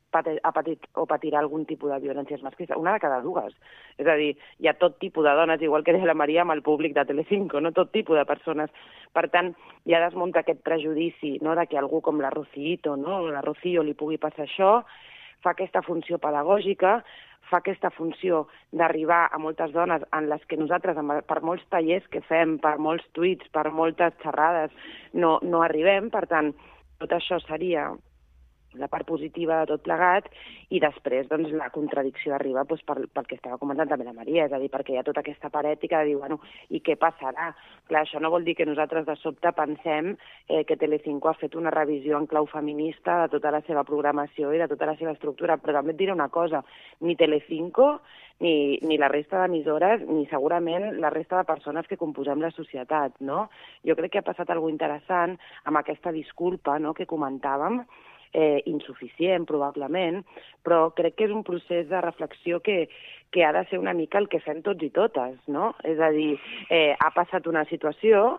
ha patit o patirà algun tipus de violències masclistes. Una de cada dues. És a dir, hi ha tot tipus de dones, igual que deia la Maria, amb el públic de Telecinco, no? Tot tipus de persones. Per tant, ja desmunta aquest prejudici, no?, de que algú com la Rocío, no?, la Rocío li pugui passar això, fa aquesta funció pedagògica, fa aquesta funció d'arribar a moltes dones en les que nosaltres, per molts tallers que fem, per molts tuits, per moltes xerrades, no arribem. Per tant, tot això seria la part positiva de tot plegat, i després doncs, la contradicció arriba doncs, pel que estava comentant també la Maria, és a dir, perquè hi ha tota aquesta parètica de dir, bueno, i què passarà? Clar, això no vol dir que nosaltres de sobte pensem que Telecinco ha fet una revisió en clau feminista de tota la seva programació i de tota la seva estructura, però també et diré una cosa, ni Telecinco ni la resta d'emissores, ni segurament la resta de persones que composem la societat, no? Jo crec que ha passat alguna interessant amb aquesta disculpa, no?, que comentàvem, insuficient, probablement, però crec que és un procés de reflexió que ha de ser una mica el que fem tots i totes, no? És a dir, ha passat una situació,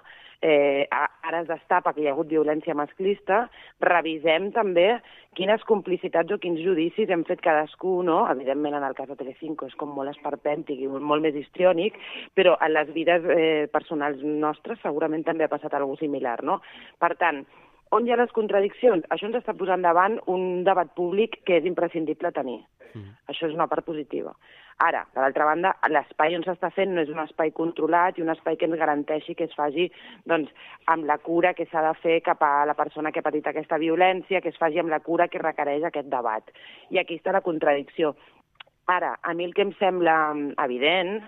ara es destapa que hi ha hagut violència masclista, revisem també quines complicitats o quins judicis hem fet cadascú, no? Evidentment, en el cas de Telecinco és com molt esperpèntic i molt més histriònic, però en les vides personals nostres segurament també ha passat alguna cosa similar, no? Per tant, on hi ha les contradiccions? Això ens està posant davant un debat públic que és imprescindible tenir. Això és una part positiva. Ara, per altra banda, l'espai on s'està fent no és un espai controlat i un espai que ens garanteixi que es faci doncs, amb la cura que s'ha de fer cap a la persona que ha patit aquesta violència, que es faci amb la cura que requereix aquest debat. I aquí està la contradicció. Ara, a mi el que em sembla evident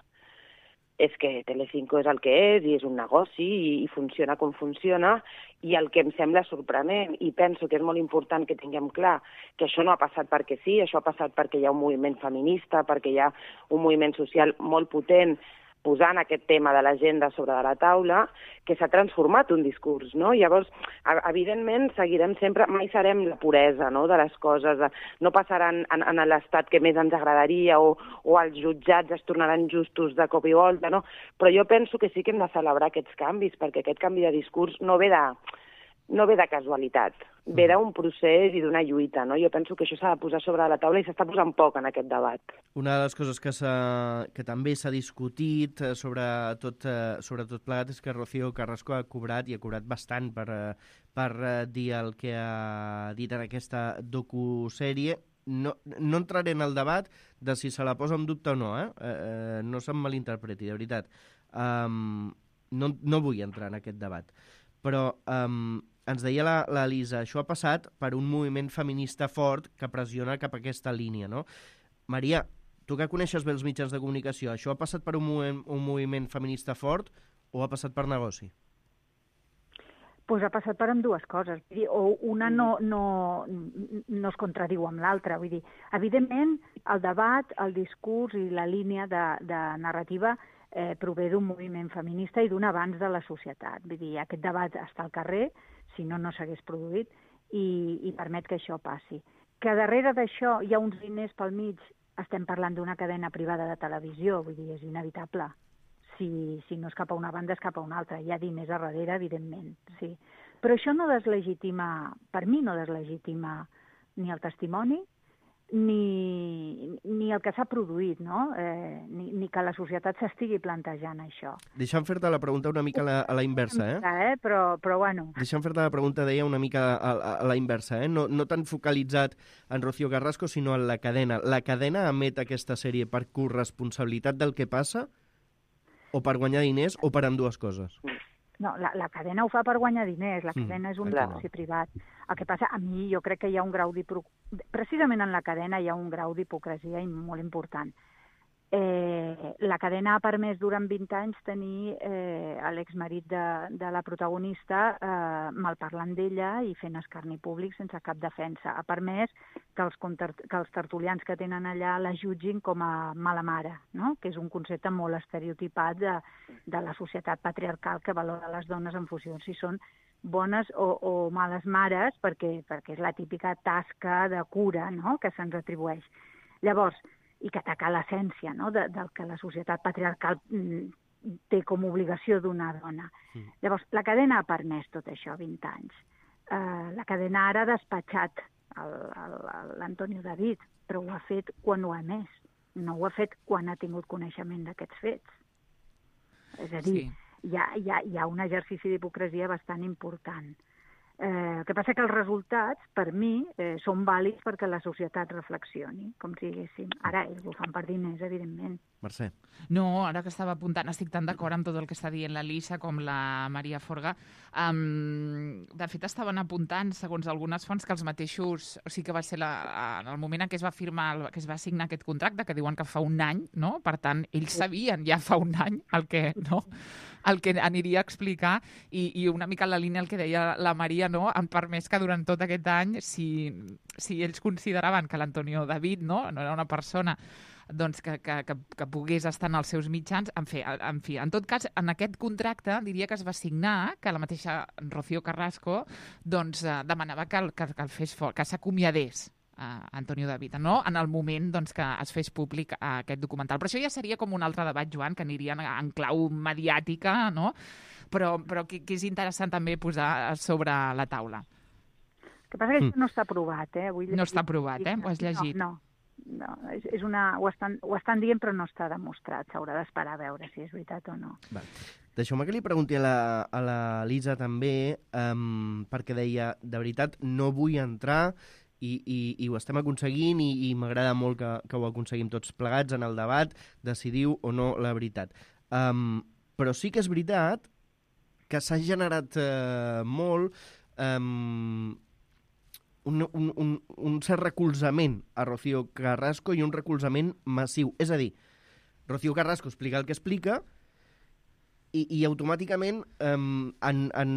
és que Telecinco és el que és i és un negoci i funciona com funciona, i el que em sembla sorprenent, i penso que és molt important que tinguem clar que això no ha passat perquè sí, això ha passat perquè hi ha un moviment feminista, perquè hi ha un moviment social molt potent posant aquest tema de l'agenda sobre de la taula, que s'ha transformat un discurs, no? Llavors, evidentment, seguirem sempre, mai serem la puresa, no?, de les coses, no passaran en l'estat que més ens agradaria o els jutjats es tornaran justos de cop i volta, no? Però jo penso que sí que hem de celebrar aquests canvis, perquè aquest canvi de discurs no ve de casualitat, ve d'un procés i d'una lluita, no? Jo penso que això s'ha de posar sobre la taula i s'està posant poc en aquest debat. Una de les coses que també s'ha discutit sobre tot plegat és que Rocío Carrasco ha cobrat, i ha cobrat bastant per dir el que ha dit en aquesta docusèrie. No entraré en el debat de si se la posa en dubte o no, no se'm malinterpreti, de veritat. No vull entrar en aquest debat. Però ens deia la Lisa, això ha passat per un moviment feminista fort que pressiona cap a aquesta línia, no? Maria, tu que coneixes bé els mitjans de comunicació, això ha passat per un moviment feminista fort o ha passat per negoci? Pues ha passat per ambdues coses. Vull dir, o una no es contradiu amb l'altra. Vull dir, evidentment, el debat, el discurs i la línia de narrativa prové d'un moviment feminista i d'un avanç de la societat. Vull dir, aquest debat està al carrer, si no s'hagués produït, i permet que això passi. Que darrere d'això hi ha uns diners pel mig, estem parlant d'una cadena privada de televisió, vull dir, és inevitable. Si no és cap a una banda, és cap a una altra. Hi ha diners a darrere, evidentment, sí. Però això no deslegitima, per mi no deslegitima ni el testimoni, ni el que s'ha produït, no? Ni que la societat s'estigui plantejant això. Deixa'm fer-te la pregunta una mica a la inversa, Però bueno. Deixa'm fer-te la pregunta, deia, una mica a la inversa, no tan focalitzat en Rocío Carrasco, sinó en la cadena. La cadena emet aquesta sèrie per corresponsabilitat del que passa, o per guanyar diners, o per ambdues coses? No, la cadena ho fa per guanyar diners, la cadena és un negoci privat. El que passa, a mi jo crec que hi ha un grau precisament en la cadena hi ha un grau d'hipocresia molt important. La cadena ha permès durant 20 anys tenir l'exmarit de la protagonista malparlant d'ella i fent escarni públic sense cap defensa. Ha permès que els tertulians que tenen allà la jutgin com a mala mare, no? Que és un concepte molt estereotipat de la societat patriarcal que valora les dones en funció si són bones o males mares, perquè és la típica tasca de cura, no?, que se'ns atribueix. Llavors, i que ataca l'essència, no?, del que la societat patriarcal té com a obligació d'una dona. Llavors, la cadena ha permès tot això 20 anys. La cadena ara ha despatxat l'Antonio David, però ho ha fet quan ho ha emès. No ho ha fet quan ha tingut coneixement d'aquests fets. És a dir, hi ha un exercici d'hipocresia bastant important. El que passa que els resultats, per mi, són vàlids perquè la societat reflexioni, com si diguéssim. Ara, ells ho fan per diners, evidentment. Mercè. No, ara que estava apuntant, estic tan d'acord amb tot el que està dient la Lisa com la Maria Forga. De fet, estaven apuntant, segons algunes fonts, que els mateixos... O sigui que va ser en el moment en què es va firmar, que es va signar aquest contracte, que diuen que fa un any, no? Per tant, ells sabien ja fa un any el que aniria a explicar i una mica en la línia el que deia la Maria, no? Han permès que durant tot aquest any, si ells consideraven que l'Antonio David no era una persona doncs que pogués estar en els seus mitjans, en fi, en tot cas, en aquest contracte diria que es va signar que la mateixa Rocío Carrasco doncs demanava que s'acomiadés Antonio David, no? En el moment doncs, que es fes públic aquest documental. Però això ja seria com un altre debat, Joan, que aniria en clau mediàtica, no? Però que és interessant també posar sobre la taula. El que passa que això no està aprovat, No està aprovat, Ho has llegit? No, és una... Ho estan dient, però no està demostrat. S'haurà d'esperar a veure si és veritat o no. Val. Deixeu-me que li pregunti a la Lisa també, perquè deia, de veritat, no vull entrar i ho estem aconseguint i m'agrada molt que ho aconseguim tots plegats en el debat, decidiu o no la veritat. Però sí que és veritat que s'ha generat molt un cert recolzament a Rocío Carrasco i un recolzament massiu. És a dir, Rocío Carrasco explica el que explica i automàticament en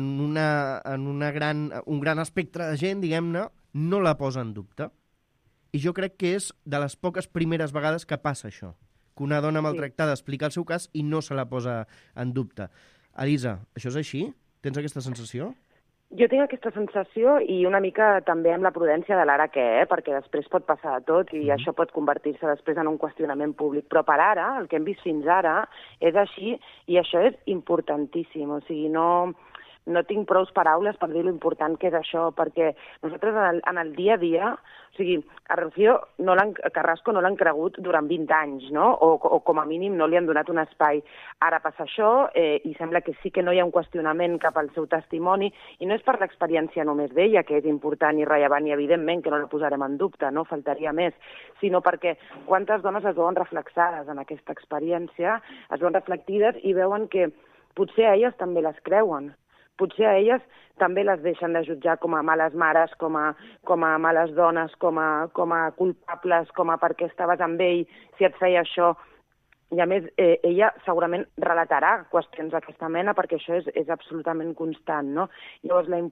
un gran espectre de gent, diguem-ne, no la posa en dubte. I jo crec que és de les poques primeres vegades que passa això, que una dona maltractada explica el seu cas i no se la posa en dubte. Elisa, això és així? Tens aquesta sensació? Jo tinc aquesta sensació i una mica també amb la prudència de l'ara què, perquè després pot passar de tot i això pot convertir-se després en un qüestionament públic. Però per ara, el que hem vist fins ara, és així i això és importantíssim. O sigui, no tinc prou paraules per dir lo important que és això, perquè nosaltres en el dia a dia, o sigui, a Rocío Carrasco no l'han cregut durant 20 anys, no? O com a mínim no li han donat un espai. Ara passa això i sembla que sí que no hi ha un qüestionament cap al seu testimoni i no és per l'experiència només d'ella, que és important i rellevant i evidentment que no la posarem en dubte, no faltaria més, sinó perquè quantes dones es veuen reflexades en aquesta experiència, es veuen reflectides i veuen que potser a elles també les creuen. Potser a elles també les deixen de jutjar com a males mares, com a males dones, com a culpables, com a perquè estaves amb ell, si et feia això. I a més, ella segurament relatarà qüestions d'aquesta mena perquè això és absolutament constant, no? Llavors, la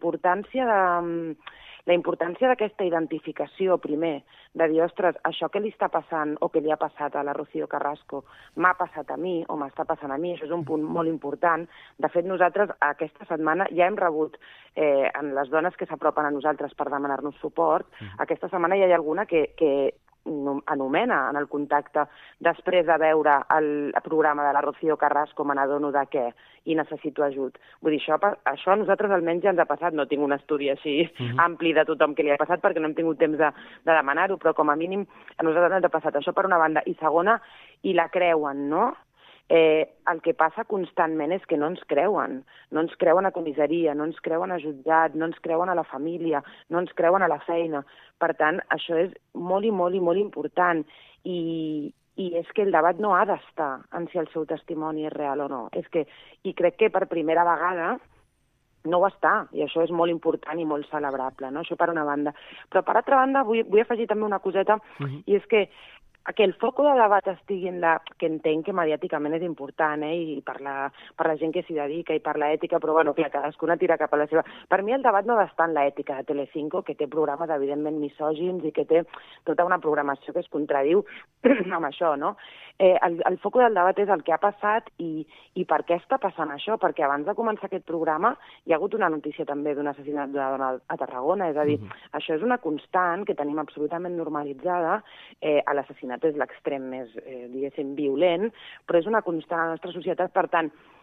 importància d'aquesta identificació, primer, de dir, ostres, això que li està passant o que li ha passat a la Rocío Carrasco m'ha passat a mi o m'està passant a mi, això és un punt molt important. De fet, nosaltres aquesta setmana ja hem rebut en les dones que s'apropen a nosaltres per demanar-nos suport, aquesta setmana ja hi ha alguna que anomena en el contacte després de veure el programa de la Rocío Carrasco, me n'adono de què i necessito ajut. Vull dir, això a nosaltres almenys ja ens ha passat, no tinc un estudi així ampli de tothom que li ha passat perquè no hem tingut temps de demanar-ho, però com a mínim a nosaltres ens ha passat això per una banda. I segona, i la creuen, no? El que passa constantment és que no ens creuen a comissaria, no ens creuen a jutjat, no ens creuen a la família, no ens creuen a la feina. Per tant, això és molt i molt i molt important i és que el debat no ha d'estar en si el seu testimoni és real o no. I crec que per primera vegada no ho està, i això és molt important i molt celebrable, no? Això per una banda. Però per altra banda vull afegir també una coseta, i és que el foc de debat estigui en que entenc que mediàticament és important, i per la gent que s'hi dedica i per l'ètica, però bueno, clar, cadascuna tira cap a la seva. Per mi el debat no ha d'estar en l'ètica de Telecinco, que té programes evidentment misògins i que té tota una programació que es contradiu amb això, no? El foc del debat és el que ha passat i per què està passant això, perquè abans de començar aquest programa hi ha hagut una notícia també d'un assassinat d'una dona a Tarragona, és a dir, això és una constant que tenim absolutament normalitzada, l'assassinat és l'extrem més, diguéssim, violent, però és una constant a la nostra societat. Per tant,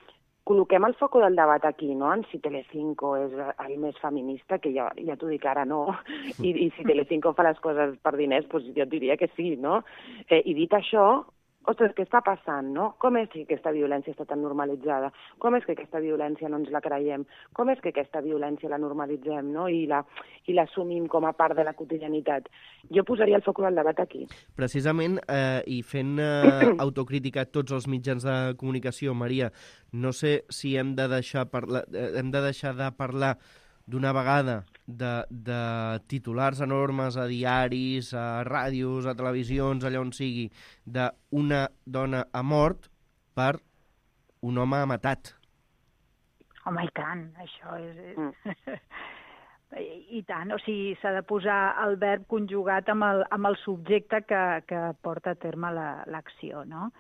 col·loquem el foc del debat aquí, no? En si Telecinco és el més feminista, que ja t'ho dic ara, no. I si Telecinco fa les coses per diners, doncs jo et diria que sí, no? I dit això, ostres, què està passant, no? Com és que aquesta violència està tan normalitzada? Com és que aquesta violència no ens la creiem? Com és que aquesta violència la normalitzem, no? I l'assumim com a part de la quotidianitat? Jo posaria el foc del debat aquí. Precisament, i fent autocrítica a tots els mitjans de comunicació, Maria, no sé si hem de deixar de parlar d'una vegada de titulars enormes a diaris, a ràdios, a televisions, allà on sigui, d'una dona ha mort per un home ha matat. Home, i tant, això és... I tant, o sigui, s'ha de posar el verb conjugat amb el subjecte que porta a terme l'acció, no?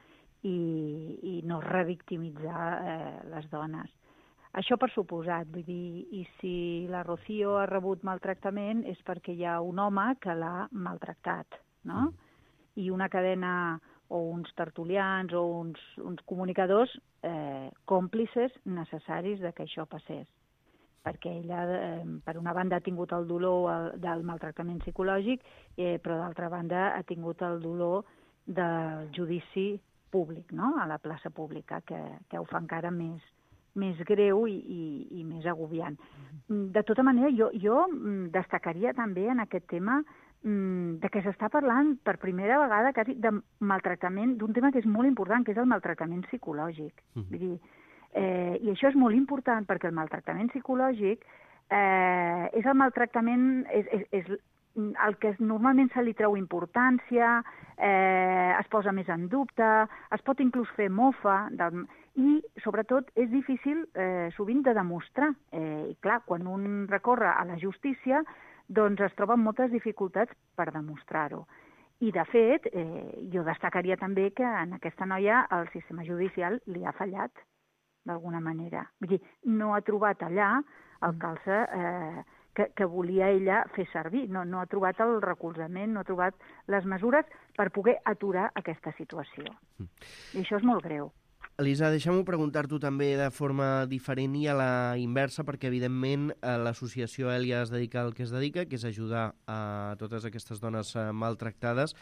I no revictimitzar les dones. Això per suposat, vull dir, i si la Rocío ha rebut maltractament és perquè hi ha un home que l'ha maltractat, no? I una cadena o uns tertulians o uns comunicadors còmplices necessaris de que això passés. Perquè ella, per una banda, ha tingut el dolor del maltractament psicològic, però d'altra banda ha tingut el dolor del judici públic, no?, a la plaça pública, que ho fa encara més greu i més agobiant. De tota manera, jo destacaria també en aquest tema de que s'està parlant per primera vegada quasi de maltractament, d'un tema que és molt important, que és el maltractament psicològic. Vull dir, i això és molt important perquè el maltractament psicològic és el maltractament, és el que normalment se li treu importància, es posa més en dubte, es pot inclús fer mofa, i sobretot és difícil sovint de demostrar. I clar, quan un recorre a la justícia, doncs es troben moltes dificultats per demostrar-ho. I de fet, jo destacaria també que en aquesta noia el sistema judicial li ha fallat, d'alguna manera. Vull dir, no ha trobat allà el calze que volia ella fer servir. No ha trobat el recolzament, no ha trobat les mesures per poder aturar aquesta situació. I això és molt greu. Elisa, deixa'm preguntar-t'ho també de forma diferent i a la inversa, perquè evidentment l'associació Èlia es dedica al que es dedica, que és ajudar a totes aquestes dones maltractades.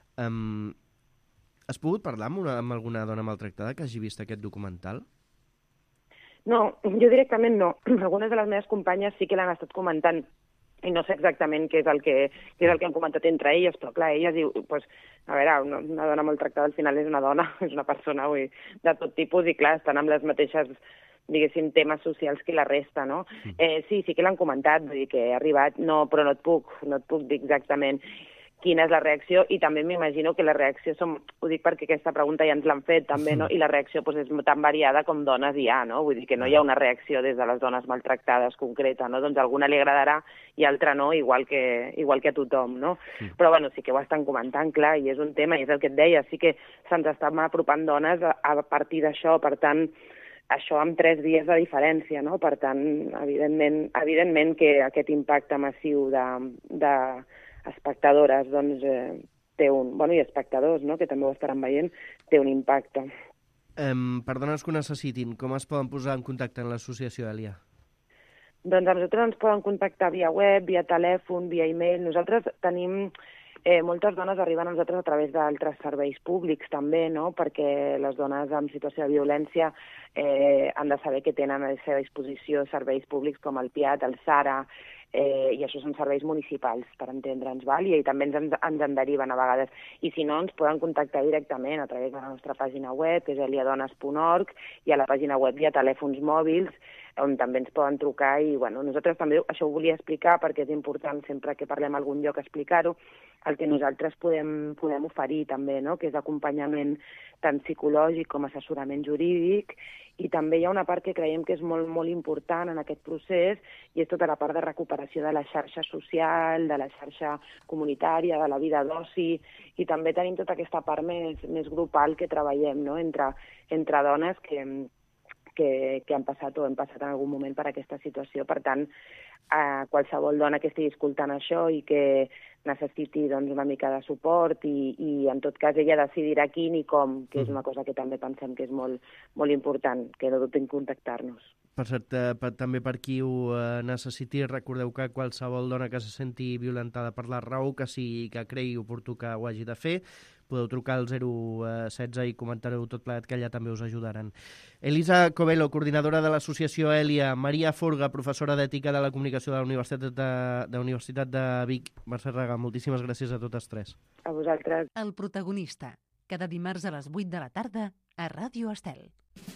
Has pogut parlar amb alguna dona maltractada que hagi vist aquest documental? No, jo directament no. Algunes de les meves companyes sí que l'han estat comentant i no sé exactament què és el que han comentat entre elles, però clar, ella diu, a veure, una dona maltractada al final és una dona, és una persona de tot tipus i clar, estan amb les mateixes, diguéssim, temes socials que la resta, no? Sí que l'han comentat, vull dir que ha arribat, no, però no et puc dir exactament quina és la reacció, i també m'imagino que la reacció, ho dic perquè aquesta pregunta ja ens l'han fet també, no? I la reacció és tan variada com dones hi ha, no? Vull dir que no hi ha una reacció des de les dones maltractades concreta, no? Doncs a alguna li agradarà i altra no, igual que a tothom, no? Però bueno, sí que ho estan comentant, clar, i és un tema, i és el que et deia, sí que se'ns estan apropant dones a partir d'això, per tant, això amb 3 dies de diferència, no? Per tant, evidentment que aquest impacte massiu de espectadores, doncs, té i espectadors, no?, que també ho estaran veient, té un impacte. Per dones que ho necessitin, com es poden posar en contacte amb l'associació Èlia? Doncs a nosaltres ens poden contactar via web, via telèfon, via e-mail. Nosaltres tenim... moltes dones arriben a nosaltres a través d'altres serveis públics també, no?, perquè les dones en situació de violència han de saber que tenen a la seva disposició serveis públics com el PIAT, el SARA, i això són serveis municipals, per entendre'ns, i també ens en deriven a vegades. I si no, ens poden contactar directament a través de la nostra pàgina web, que és eliadones.org, i a la pàgina web hi ha telèfons mòbils, on també ens poden trucar, i nosaltres també això ho volia explicar perquè és important sempre que parlem a algun lloc explicar-ho, el que nosaltres podem oferir també, no?, que és acompanyament tant psicològic com assessorament jurídic, i també hi ha una part que creiem que és molt, molt important en aquest procés, i és tota la part de recuperació de la xarxa social, de la xarxa comunitària, de la vida d'oci, i també tenim tota aquesta part més grupal que treballem, no?, entre dones que han passat o hem passat en algun moment per aquesta situació. Per tant, qualsevol dona que estigui escoltant això i que necessiti doncs, una mica de suport i en tot cas ella decidirà quin i com, que és una cosa que també pensem que és molt, molt important, que no dubtin contactar-nos. Per cert, també per qui ho necessiti, recordeu que qualsevol dona que se senti violentada per la raó que cregui oportú que ho hagi de fer, podeu trucar al 016 i comentareu tot plegat, que allà també us ajudaran. Elisa Covelo, coordinadora de l'associació Èlia, Maria Forga, professora d'Ètica de la Comunicació de la Universitat de Vic, Mercè Raga, moltíssimes gràcies a totes tres. A vosaltres. El protagonista, cada dimarts a les 8 de la tarda a Ràdio Estel.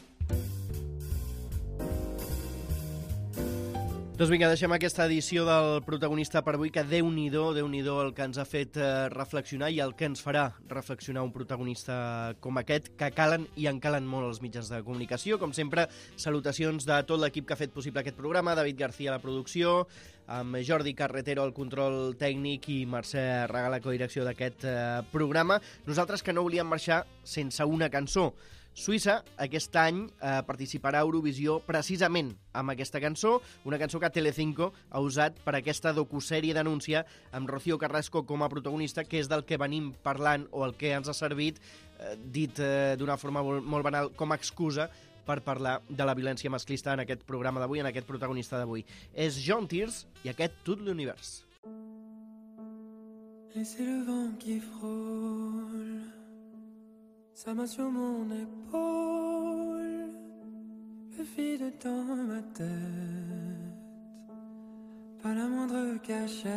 Doncs vinga, deixem aquesta edició del protagonista per avui, que Déu-n'hi-do el que ens ha fet reflexionar i el que ens farà reflexionar un protagonista com aquest, que calen i en calen molt els mitjans de comunicació. Com sempre, salutacions de tot l'equip que ha fet possible aquest programa, David García a la producció, amb Jordi Carretero al control tècnic i Mercè Raga a la codirecció d'aquest programa. Nosaltres que no volíem marxar sense una cançó. Suïssa aquest any participarà a Eurovisió precisament amb aquesta cançó, una cançó que Telecinco ha usat per aquesta docusèrie d'anúncia amb Rocío Carrasco com a protagonista, que és del que venim parlant o el que ens ha servit, dit d'una forma molt banal, com a excusa per parlar de la violència masclista en aquest programa d'avui, en aquest protagonista d'avui. És John Tears i aquest Tout l'univers. Et c'est le vent qui frôle sa main sur mon épaule, le vide dans ma tête, pas la moindre cachette.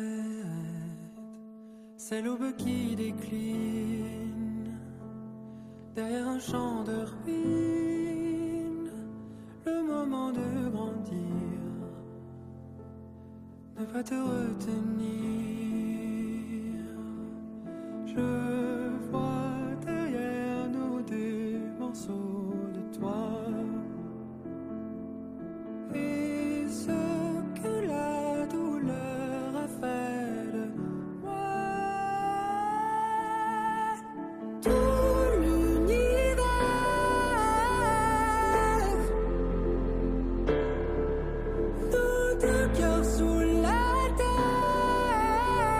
C'est l'aube qui décline derrière un champ de ruines, le moment de grandir, ne pas te retenir. Je vois derrière nous des morceaux de toi, et ce que la douleur a fait de moi. Tout l'univers, nos deux cœurs sous la terre,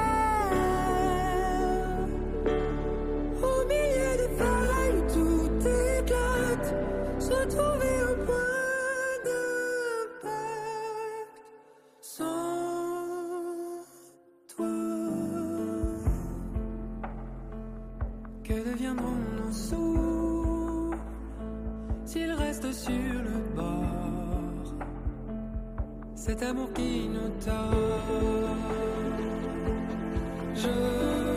au milieu des failles tout éclate, se trouver un point d'impact sans toi. Que deviendront nos souls s'ils restent sur le bord, cet amour qui nous tord? Je